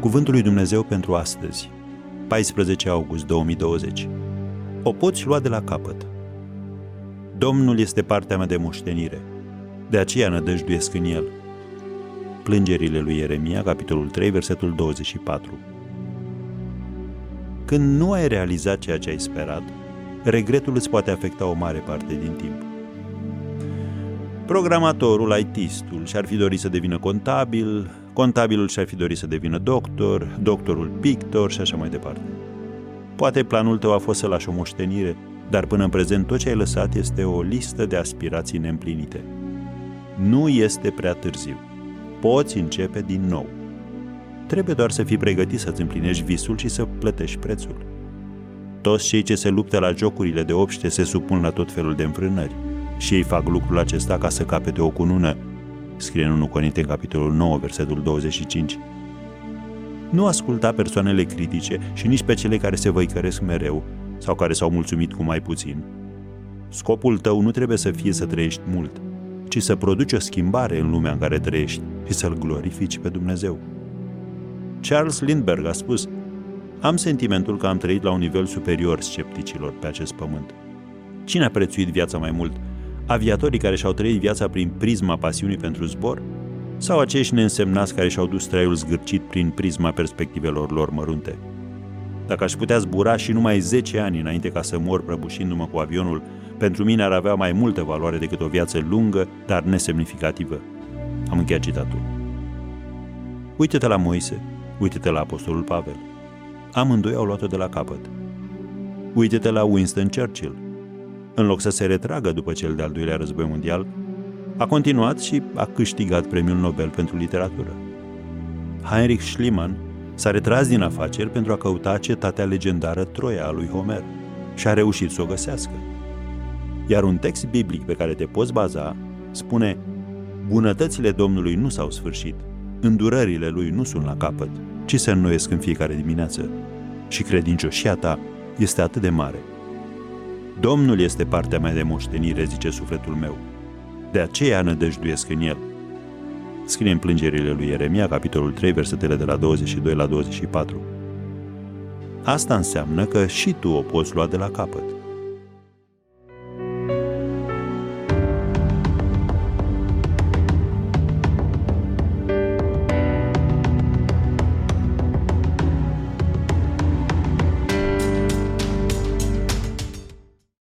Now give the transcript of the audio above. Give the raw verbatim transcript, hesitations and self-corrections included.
Cuvântul lui Dumnezeu pentru astăzi, paisprezece august două mii douăzeci. O poți lua de la capăt. Domnul este partea mea de moștenire, de aceea nădăjduiesc în El. Plângerile lui Ieremia, capitolul trei, versetul douăzeci și patru. Când nu ai realizat ceea ce ai sperat, regretul îți poate afecta o mare parte din timp. Programatorul, I T-istul și-ar fi dorit să devină contabil, contabilul și-ar fi dorit să devină doctor, doctorul pictor și așa mai departe. Poate planul tău a fost să lași o moștenire, dar până în prezent tot ce ai lăsat este o listă de aspirații neîmplinite. Nu este prea târziu. Poți începe din nou. Trebuie doar să fii pregătit să-ți împlinești visul și să plătești prețul. Toți cei ce se luptă la jocurile de obște se supun la tot felul de înfrânări și ei fac lucrul acesta ca să capete o cunună, scrie în întâi Corinteni, capitolul nouă, versetul douăzeci și cinci. Nu asculta persoanele critice și nici pe cele care se văicăresc mereu sau care s-au mulțumit cu mai puțin. Scopul tău nu trebuie să fie să trăiești mult, ci să produci o schimbare în lumea în care trăiești și să-L glorifici pe Dumnezeu. Charles Lindbergh a spus: am sentimentul că am trăit la un nivel superior scepticilor pe acest pământ. Cine a prețuit viața mai mult? Aviatorii care și-au trăit viața prin prisma pasiunii pentru zbor? Sau acești neînsemnați care și-au dus traiul zgârcit prin prisma perspectivelor lor mărunte? Dacă aș putea zbura și numai zece ani înainte ca să mor prăbușindu-mă cu avionul, pentru mine ar avea mai multă valoare decât o viață lungă, dar nesemnificativă. Am încheiat citatul. Uite-te la Moise, uite-te la apostolul Pavel. Amândoi au luat-o de la capăt. Uite-te la Winston Churchill. În loc să se retragă după cel de-al doilea război mondial, a continuat și a câștigat premiul Nobel pentru literatură. Heinrich Schliemann s-a retras din afaceri pentru a căuta cetatea legendară Troia a lui Homer și a reușit să o găsească. Iar un text biblic pe care te poți baza spune: bunătățile Domnului nu s-au sfârșit, îndurările Lui nu sunt la capăt, ci se înnoiesc în fiecare dimineață și credincioșia ta este atât de mare. Domnul este partea mea de moștenire, zice sufletul meu. De aceea nădăjduiesc în El. Scrie în Plângerile lui Ieremia, capitolul trei, versetele de la douăzeci și doi la douăzeci și patru. Asta înseamnă că și tu o poți lua de la capăt.